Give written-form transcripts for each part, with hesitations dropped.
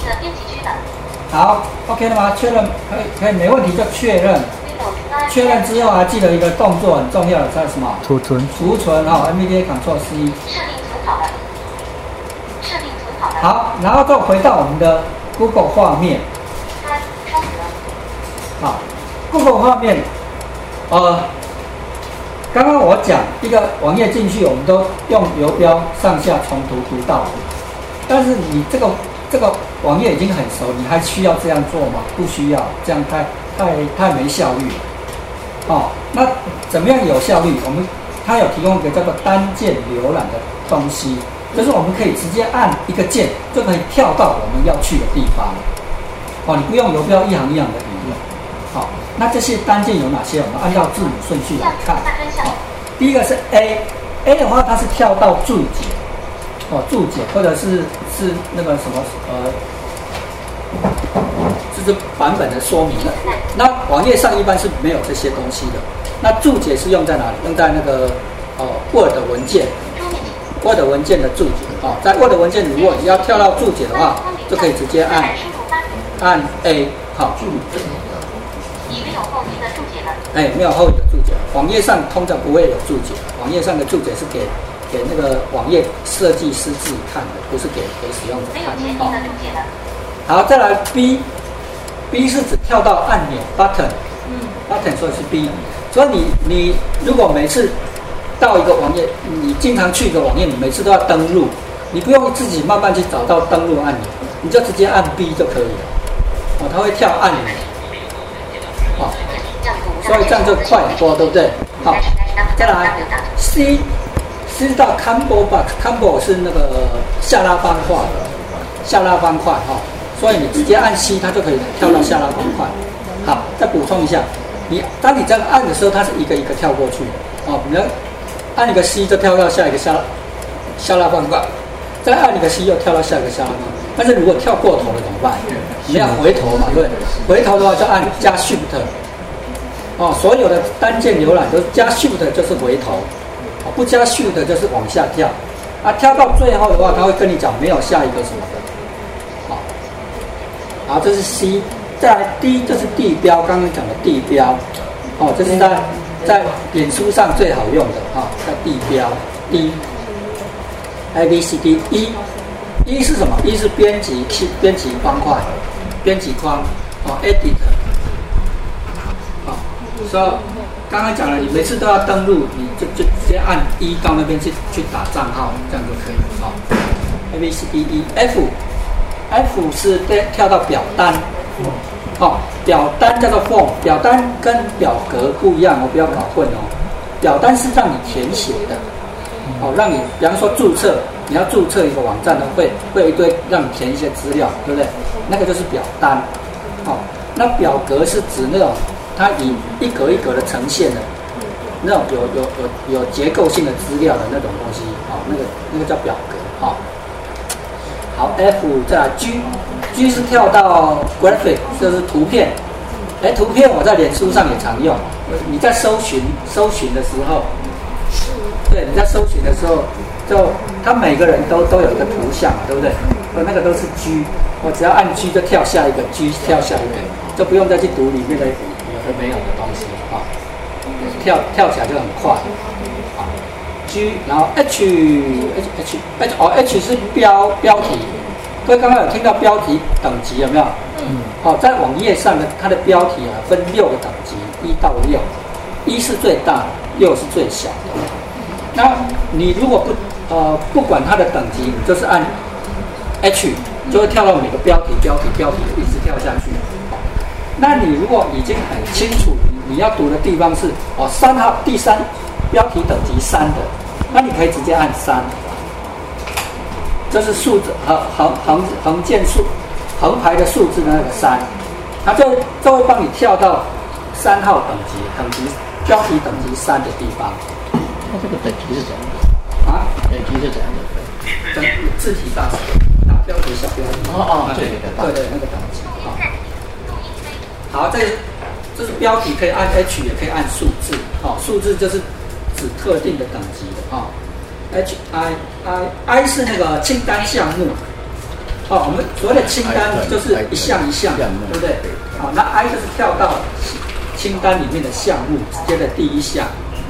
的编辑区了。 好 ，OK 了吗？确认可以，没问题就确认。确认之后还记得一个动作很重要的，叫什么？ 储存。 储存哈 ，NVDA Ctrl+C。 设定存好了。设定存好了。 好，然后再回到我们的 Google 画面。 窗格。 好 ，Google 画面，刚刚我讲一个网页进去，我们都用游标上下从图读到图，但是你这个网页已经很熟，你还需要这样做吗？不需要，这样太没效率了。哦，那怎么样有效率？它有提供一个叫做单键浏览的东西，就是我们可以直接按一个键就可以跳到我们要去的地方。哦，你不用游标一行一行的引用。好，那这些单键有哪些？我们按照字母顺序来看。好，第一个是 A 的话，它是跳到注解，注解或者是那个什么就是版本的说明的。那网页上一般是没有这些东西的。那注解是用在哪里？用在那个Word 文件 ，Word 文件的注解。在 Word 文件，如果你要跳到注解的话，就可以直接按 A。好， 已没有后续的注解了。 没有后续的注解。网页上通常不会有注解，网页上的注解是给那个网页设计师自己看的，不是给使用者看的。 没有前提的注解了。 好，再来 B 是指跳到按钮 button，button 所以是 B。所以你如果每次到一个网页，你经常去一个网页，你每次都要登录，你不用自己慢慢去找到登录按钮，你就直接按 B 就可以了。它会跳按钮。所以这样就快很多，对不对？好，再来 C 是到 combo box，combo 是那个下拉方块，所以你直接按 C， 它就可以跳到下拉方块。好，再补充一下，当你这样按的时候，它是一个一个跳过去的。你要按一个 C 就跳到下一个下拉方块，再按一个 C 又跳到下一个下拉方块。但是如果跳过头了怎么办？你要回头嘛，对不对？回头的话就按加 Shift。所有的单键浏览都加 Shift 就是回头，不加 Shift 就是往下跳。跳到最后的话，它会跟你讲没有下一个什么的。好，这是 C。再来 D 就是地标，刚刚讲的地标。这是在脸书上最好用的叫地标 D。A B C D E 是什么 ？E 是编辑方块、编辑框，Edit。所以刚刚讲了，你每次都要登录，你就直接按1到那边去打账号，这样就可以了。A B C D E F 是跳到表单，表单叫做 form， 表单跟表格不一样，不要搞混哦。表单是让你填写的，让你比方说注册，你要注册一个网站呢，会一堆让你填一些资料，对不对？那个就是表单。那表格是指那种它以一格一格的呈现的，那种有结构性的资料的那种东西，那个叫表格。好 ，F 再来 G 是跳到 graphic， 就是图片。图片我在脸书上也常用。你在搜寻的时候，对，你在搜寻的时候，就它每个人都有一个图像，对不对？那个都是 G， 我只要按 G 就跳下一个 G， 跳下一个，就不用再去读里面的有的没有的东西跳起来就很快。G， 然后 H 是标题。各位刚刚有听到标题等级有没有？在网页上的它的标题分6个等级，1到6，1是最大的，6是最小的。那你如果不管它的等级，你就是按 H， 就会跳到每个标题，一直跳下去。那你如果已经很清楚你要读的地方是3号第3标题等级3的，那你可以直接按3。这是数字横排的数字的那个3，它就会帮你跳到3号等级标题等级3的地方。 它这个等级是怎样的？等级是怎样的？ 字体大标题小标题。对，那个等级。好，这是标题，可以按 H， 也可以按数字。数字就是指特定的等级的。I 是那个清单项目哦，我们所谓的清单就是一项一项，对不对？好，那 I 就是跳到清单里面的项目直接的第一项。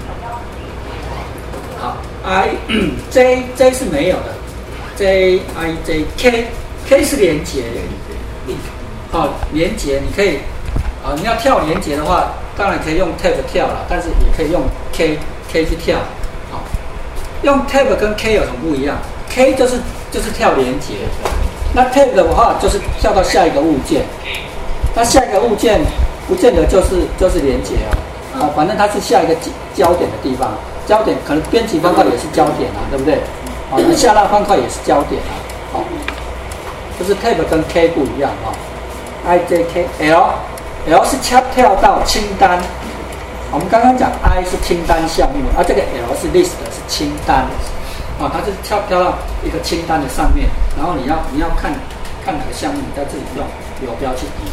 好 ，J 是没有的 ，J I J K 是连结，好，连结你可以，你要跳连结的话，当然可以用 tab 跳了，但是也可以用 K 去跳。好，用 tab 跟 K 有什么不一样 ？K 就是跳连结，那 tab 的话就是跳到下一个物件，那下一个物件不见得就是连结哦，反正它是下一个焦点的地方，焦点可能编辑方块也是焦点啊，对不对？好，那下拉方块也是焦点啊，好，就是 tab 跟 K 不一样啊。I J K L 是跳到清单，我们刚刚讲 I 是清单项目，这个 L 是 list 是清单，它就是跳到一个清单的上面，然后你要看哪个项目，你在这里用游标去移。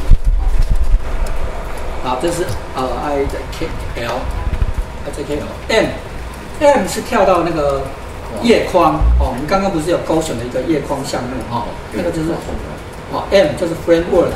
好，这是I J K L，I J K L M 是跳到那个页框我们刚刚不是有勾选的一个页框项目那个就是M 就是 framework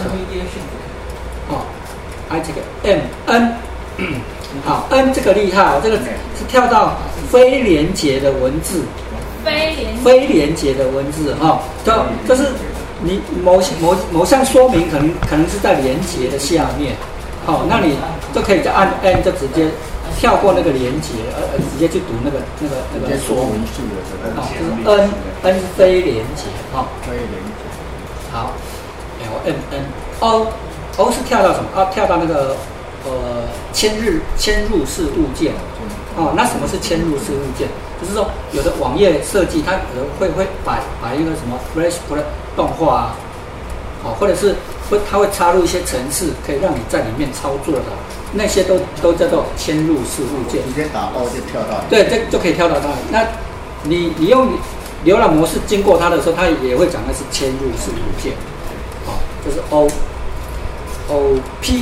I 这个 M N 好 N 这个厉害这个是跳到非连结的文字，非连结的文字就是你某项说明可能是在连结的下面，那你就可以就按 N 就直接跳过那个连结，直接去读那个说明字的就是 N 是非连结非连结。 好 L M N O 是跳到什么跳到那个迁入式物件那什么是迁入式物件？就是说有的网页设计它可能会把一个什么 Flash 动画或者是它会插入一些程式，可以让你在里面操作的，那些都叫做迁入式物件。 直接打 O 就跳到。 对，这就可以跳到它。那你用浏览模式经过它的时候，它也会讲那是迁入式物件。这是 O P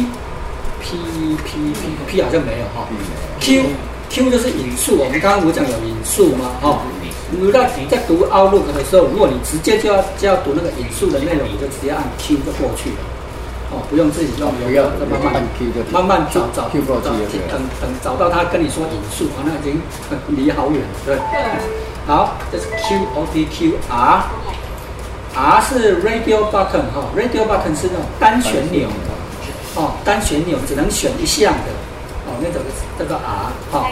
好像没有Q 就是引述，我们刚刚不是讲有引述吗？你在读 Outlook 的时候，如果你直接就要读那个引述的内容，你就直接按 Q 就过去了，不用自己用， 不要慢慢找等找到他跟你说引述，那已经离好远了，对。好，这是 Q R 是 Radio Button Radio Button 是那种单旋钮单旋钮只能选一项的那种叫做 R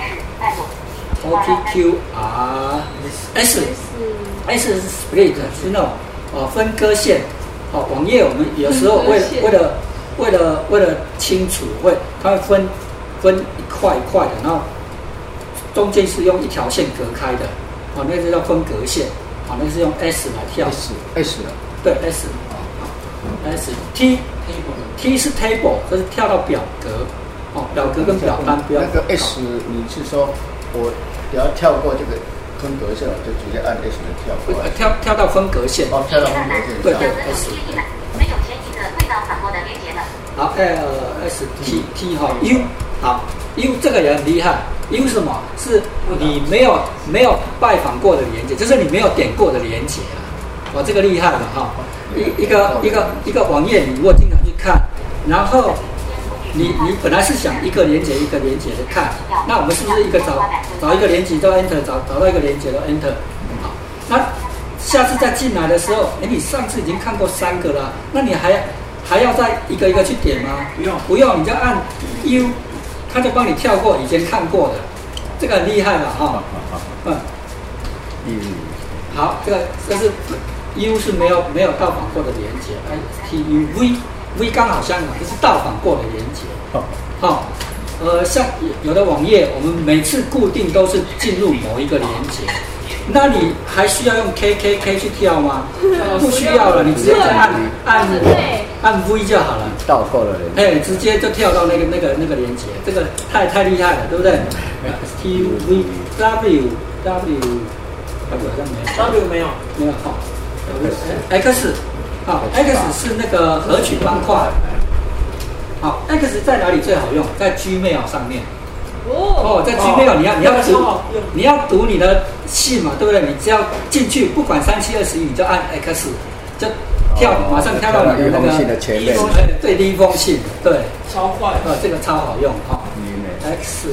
S 是 split 是那种分割线网页我们有时候为了清楚它会分一块一块的，然后中间是用一条线隔开的那个叫分隔线那个是用 S 来跳 S 对 S T 是 table 就是跳到表格表格跟表单不要那个 S 你是说我只要跳过这个分隔线就直接按 S 跳过来跳到分隔线跳到分隔线对 S 没有前一个未到反驳的连结了。 好S T U 好 U 这个也很厉害U 是什么？是你没有拜访过的连接，就是你没有点过的连接这个厉害了一个网页，你如果经常去看，然后你本来是想一个连接一个连接的看，那我们是不是一个找一个连接就 Enter 找到一个连接就 Enter 好，那下次再进来的时候，你上次已经看过3个了，那你还要再一个一个去点吗？不用，你就按 U。他就帮你跳过以前看过的，这个很厉害了好，这是 U 是没有到访过的连接 ，STU V 刚好相反，这是到访过的连接。像有的网页，我们每次固定都是进入某一个连接，那你还需要用 K 去跳吗？不需要了，你直接按 V 就好了。 倒过了直接就跳到那个连接，这个太厉害了，对不对 ？STV W 好像没有X X 是那个合取方块。X 在哪里最好用？在 Gmail 上面。在 Gmail 你要读你的信嘛，对不对？你只要进去，不管3720，你就按 X，就马上跳到你的那个对第一封信，对， 超快， 这个超好用哈。X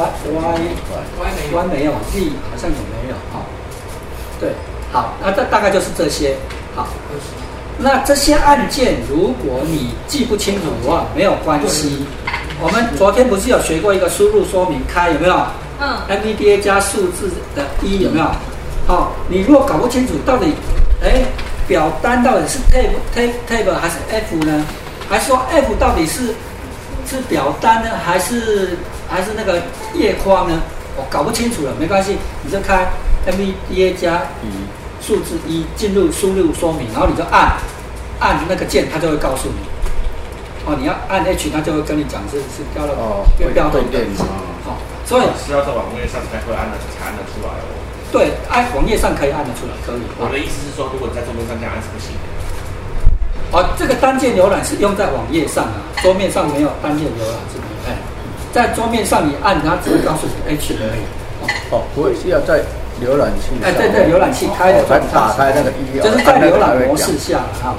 Y 没有 ，Z 好像也没有哈。对，好，那这大概就是这些。好，那这些按键如果你记不清楚的话，没有关系。我们昨天不是有学过一个输入说明开有没有？NVDA 加数字的1有没有？好，你如果搞不清楚到底，表单到底是 tab 还是 F 呢？还是说 F 到底是表单呢，还是那个页框呢？我搞不清楚了，没关系，你就开 NVDA 加数字1进入输入说明，然后你就按那个键，它就会告诉你。你要按 H， 它就会跟你讲是调到标准的。所以是要在网页上才会才按得出来哦。 对，网页上可以按得出来，可以。 我的意思是说，如果你在桌面上这样按是不行的。 这个单键浏览是用在网页上啊，桌面上没有单键浏览是没有。在桌面上你按它只会告诉你 H 而已。 不会是要在浏览器。 对，浏览器开的才打开那个就是在浏览模式下哈。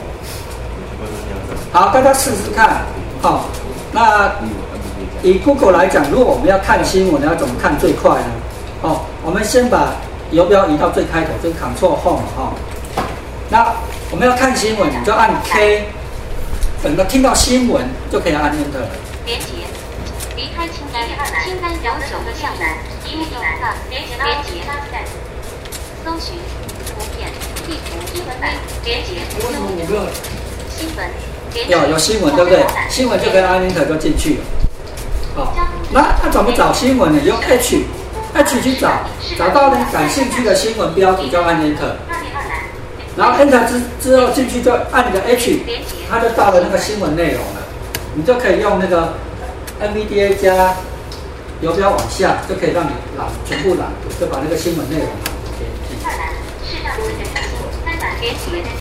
好，大家试试看。好，那以 Google 来讲，如果我们要看新闻，要怎么看最快呢？我们先把游标移到最开头，就是 Ctrl Home 那我们要看新闻，你就按 K， 等到听到新闻就可以按 Enter 了。 连接，离开清单，清单有9个项栏，一目栏，连接，搜寻，图片，地图，英文版，连接， 为什么5个？ 新闻。 有新闻对不对？新闻就可以按 Enter 就进去了。好，那怎么找新闻呢？用 H 去找到你感兴趣的新闻标题就按 Enter， 然后 Enter 之后进去就按你的 H， 它就到了那个新闻内容了。你就可以用那个 NVDA 加游标往下，就可以让你全部朗读，就把那个新闻内容朗读给你听。